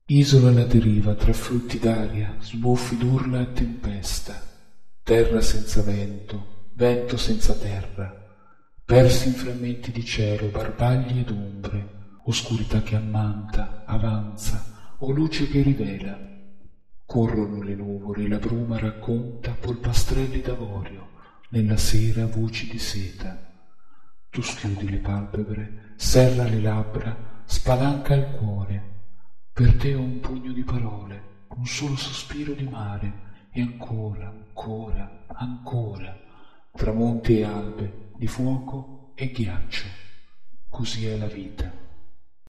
Isola alla deriva tra frutti d'aria, sbuffi d'urla e tempesta, terra senza vento, vento senza terra, persi in frammenti di cielo, barbagli ed ombre, oscurità che ammanta, avanza, o luce che rivela. Corrono le nuvole, la bruma racconta polpastrelli d'avorio, nella sera voci di seta. Tu schiudi le palpebre, serra le labbra, spalanca il cuore. Per te ho un pugno di parole, un solo sospiro di mare, e ancora, ancora, ancora, tramonti e albe, di fuoco e ghiaccio. Così è la vita.